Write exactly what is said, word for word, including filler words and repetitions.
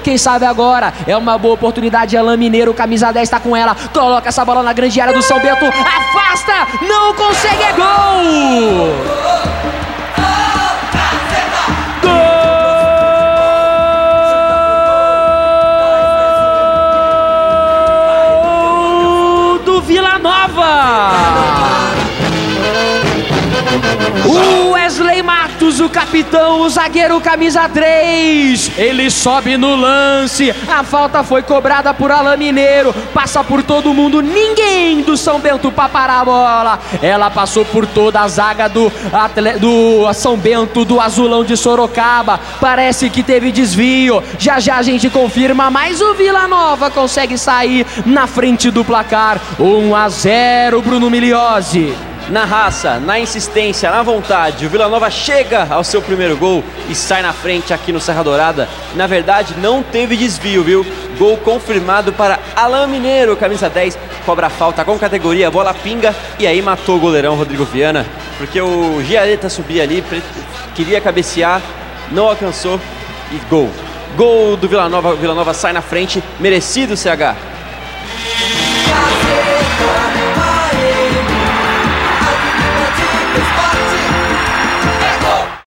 quem sabe agora é uma boa oportunidade. Alain Mineiro, camisa dez, tá com ela, coloca essa bola na grande área do São Bento, afasta, não consegue, é gol! Gol do Vila Nova! O Wesley Matos, o capitão, o zagueiro camisa três, ele sobe no lance, a falta foi cobrada por Alain Mineiro, passa por todo mundo, ninguém do São Bento para parar a bola, ela passou por toda a zaga do, do São Bento, do Azulão de Sorocaba, parece que teve desvio, já já a gente confirma, mas o Vila Nova consegue sair na frente do placar, um a zero, Bruno Miliozzi. Na raça, na insistência, na vontade, o Vila Nova chega ao seu primeiro gol e sai na frente aqui no Serra Dourada. Na verdade, não teve desvio, viu? Gol confirmado para Alain Mineiro, camisa dez, cobra a falta com categoria, bola pinga e aí matou o goleirão Rodrigo Viana, porque o Giareta subia ali, queria cabecear, não alcançou e gol. Gol do Vila Nova, o Vila Nova sai na frente, merecido C H.